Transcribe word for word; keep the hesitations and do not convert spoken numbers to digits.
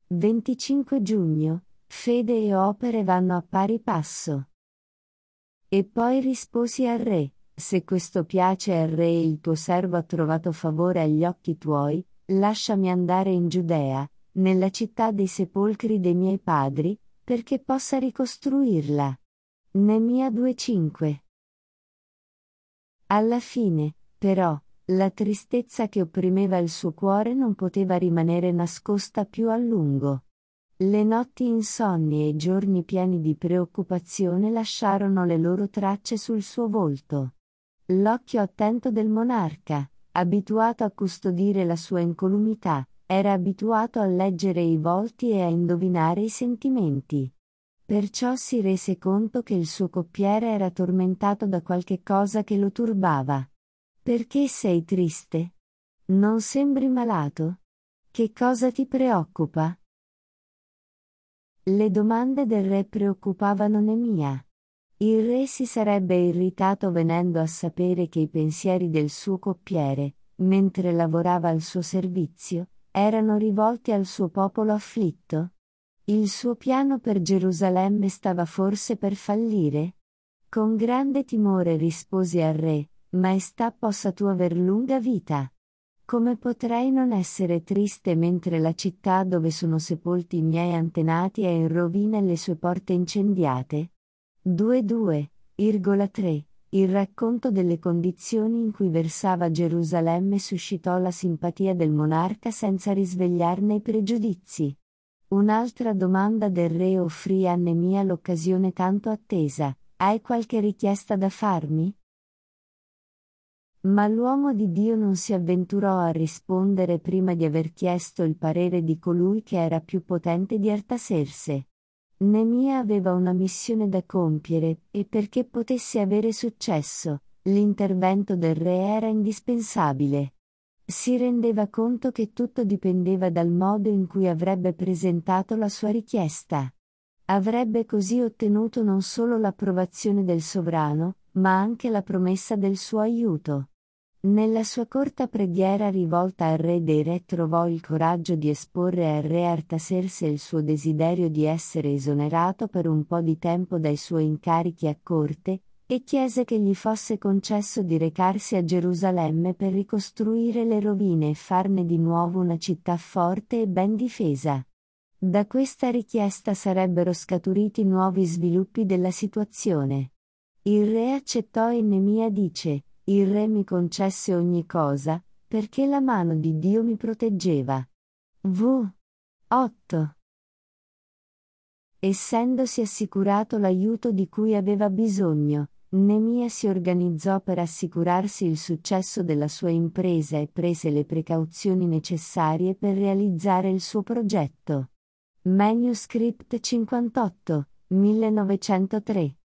venticinque giugno, fede e opere vanno a pari passo. E poi risposi al re: se questo piace al re e il tuo servo ha trovato favore agli occhi tuoi, lasciami andare in Giudea, nella città dei sepolcri dei miei padri, perché possa ricostruirla. Nemia due cinque. Alla fine, però, la tristezza che opprimeva il suo cuore non poteva rimanere nascosta più a lungo. Le notti insonni e i giorni pieni di preoccupazione lasciarono le loro tracce sul suo volto. L'occhio attento del monarca, abituato a custodire la sua incolumità, era abituato a leggere i volti e a indovinare i sentimenti. Perciò si rese conto che il suo coppiere era tormentato da qualche cosa che lo turbava. Perché sei triste? Non sembri malato? Che cosa ti preoccupa? Le domande del re preoccupavano Nemia. Il re si sarebbe irritato venendo a sapere che i pensieri del suo coppiere, mentre lavorava al suo servizio, erano rivolti al suo popolo afflitto? Il suo piano per Gerusalemme stava forse per fallire? Con grande timore risposi al re: Maestà, possa tu aver lunga vita. Come potrei non essere triste mentre la città dove sono sepolti i miei antenati è in rovina e le sue porte incendiate? ventidue tre. Il racconto delle condizioni in cui versava Gerusalemme suscitò la simpatia del monarca senza risvegliarne i pregiudizi. Un'altra domanda del re offrì a Nemia l'occasione tanto attesa: hai qualche richiesta da farmi? Ma l'uomo di Dio non si avventurò a rispondere prima di aver chiesto il parere di colui che era più potente di Artaserse. Nemia aveva una missione da compiere, e perché potesse avere successo, l'intervento del re era indispensabile. Si rendeva conto che tutto dipendeva dal modo in cui avrebbe presentato la sua richiesta. Avrebbe così ottenuto non solo l'approvazione del sovrano, ma anche la promessa del suo aiuto. Nella sua corta preghiera rivolta al re dei re trovò il coraggio di esporre al re Artaserse il suo desiderio di essere esonerato per un po' di tempo dai suoi incarichi a corte, e chiese che gli fosse concesso di recarsi a Gerusalemme per ricostruire le rovine e farne di nuovo una città forte e ben difesa. Da questa richiesta sarebbero scaturiti nuovi sviluppi della situazione. Il re accettò e Nemia dice: il re mi concesse ogni cosa, perché la mano di Dio mi proteggeva. V. otto. Essendosi assicurato l'aiuto di cui aveva bisogno, Nemia si organizzò per assicurarsi il successo della sua impresa e prese le precauzioni necessarie per realizzare il suo progetto. Manuscript cinquantotto, millenovecentotre.